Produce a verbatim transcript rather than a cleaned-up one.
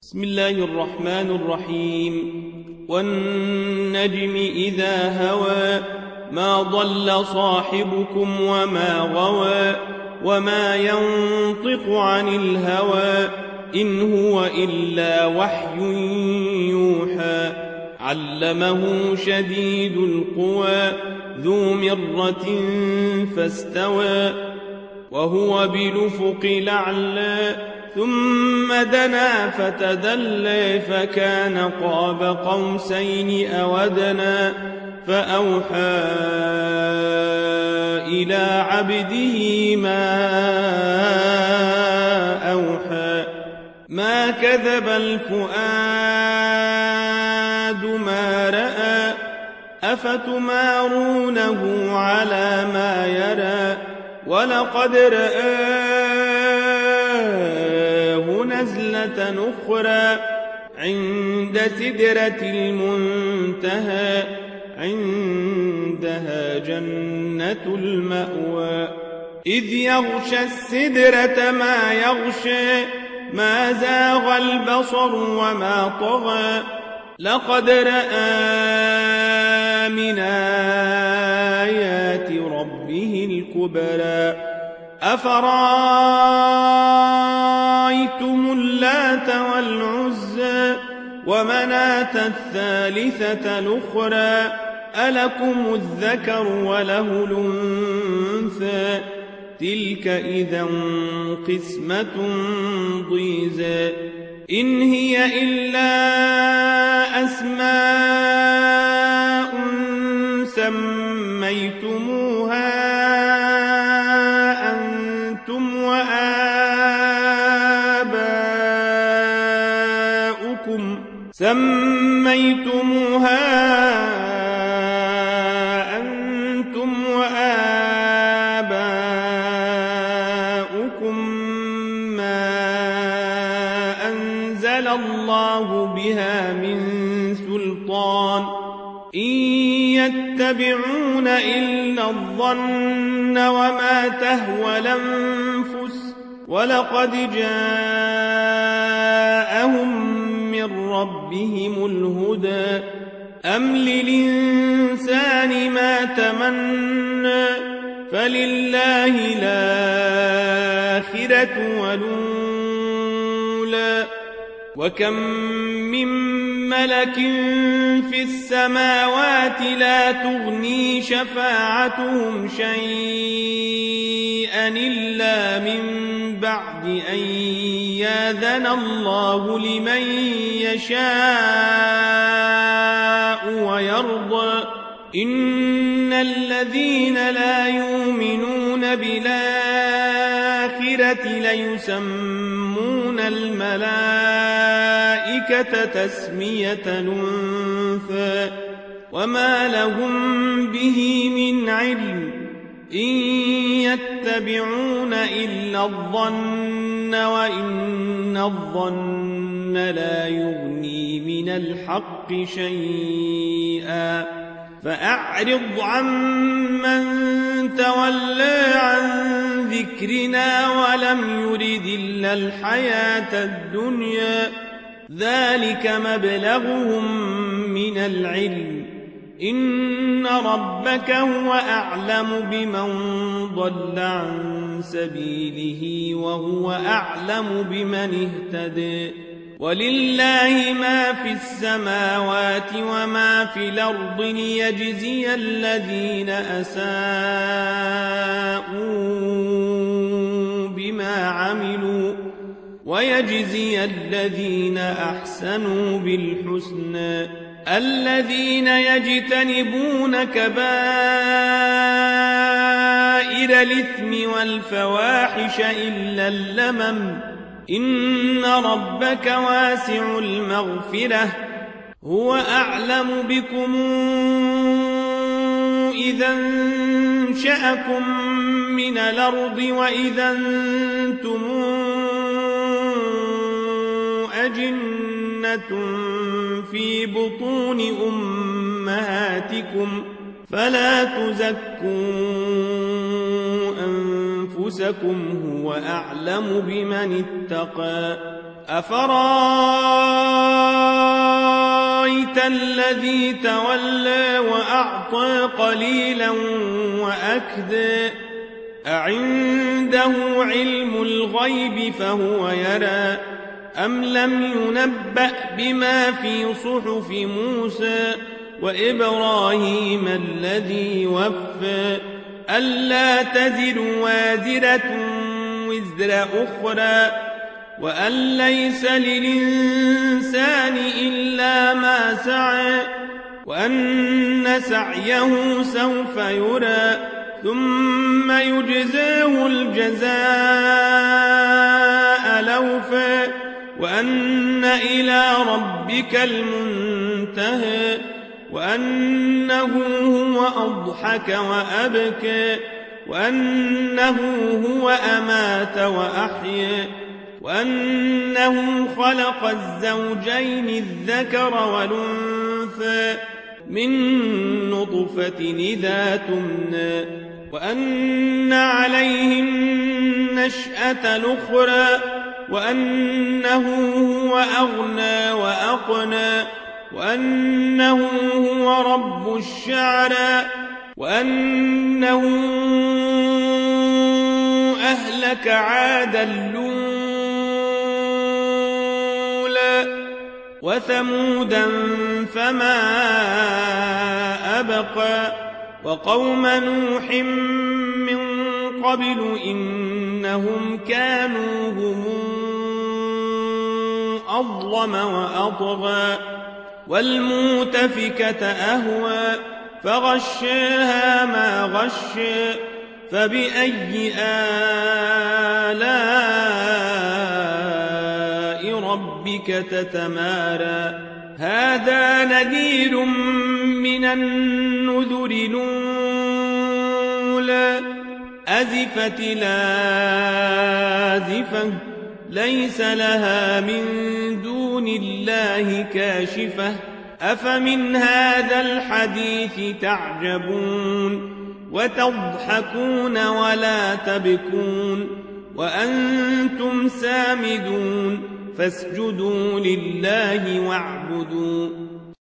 بسم الله الرحمن الرحيم والنجم إذا هوى ما ضل صاحبكم وما غوى وما ينطق عن الهوى إن هو إلا وحي يوحى علمه شديد القوى ذو مرة فاستوى وهو بالأفق الأعلى ثم دنا فتدلى فكان قاب قوسين أو أدنى فأوحى إلى عبده ما أوحى ما كذب الفؤاد ما رأى أفتمارونه على ما يرى ولقد رآه نزلة أخرى عند سدرة المنتهى عندها جنة المأوى إذ يغشى السدرة ما يغشى ما زاغ البصر وما طغى لقد رأى من آيات ربه الكبرى أفرأيتم اللات والعزى ومناة الثالثة الأخرى ألكم الذكر وله الأنثى تلك إذا قسمة ضيزى إن هي إلا أسماء سميتموها أنتم وآباؤكم سميتموها أنتم وآباؤكم ما أنزل الله بها من سلطان إن يتبعون إلا الظن وما تهوى الأنفس ولقد جاءهم من ربهم الهدى أم للإنسان ما تمنى فلله الآخرة والأولى وكم من ملك في السماوات لا تغني شفاعتهم شيئا إلا من بعد أن يأذن الله لمن يشاء ويرضى إن الذين لا يؤمنون بالآخرة ليسمون الملائكة تسمية الأنثى وما لهم به من علم إن يتبعون إلا الظن وإن الظن لا يغني من الحق شيئا فأعرض عمن تولى عن ذكرنا ولم يرد إلا الحياة الدنيا ذلك مبلغهم من العلم إن ربك هو أعلم بمن ضل عن سبيله وهو أعلم بمن اهتدى ولله ما في السماوات وما في الأرض ليجزي الذين أساءوا بما عملوا ويجزي الذين أحسنوا بالحسنى الذين يجتنبون كبائر الإثم والفواحش إلا اللمم إن ربك واسع المغفرة هو أعلم بكم إذا انشأكم من الأرض وإذا أنتم أجنة في بطون أمهاتكم فلا تزكوا أنفسكم هو أعلم بمن اتقى أفرأيتم الذي تولى وأعطى قليلا وأكدى أعنده علم الغيب فهو يرى أم لم ينبأ بما في صحف موسى وإبراهيم الذي وفى ألا تزر وازرة وزر أخرى وأن ليس للإنسان إلا ما سعى وأن سعيه سوف يرى ثم يجزاه الجزاء الأوفى وأن إلى ربك المنتهى وأنه هو أضحك وأبكى وأنه هو أمات وأحيا وأنه خلق الزوجين الذكر والأنثى من نطفة إذا تمنى وأن عليه النشأة الأخرى وأنه هو أغنى وأقنى وأنه هو رب الشعرى وأنه أهلك عادا الأولى وثمودا فما أبقى وقوم نوح من قبل إنهم كانوا هم أظلم وأطغى والمؤتفكة أهوى فغشاها ما غشى فبأي آلاء ربك تتمارى هذا نذير من النذر الأولى أزفت الآزفة ليس لها من دون الله كاشفة أفمن هذا الحديث تعجبون وتضحكون ولا تبكون وأنتم سامدون فاسجدوا لله واعبدوا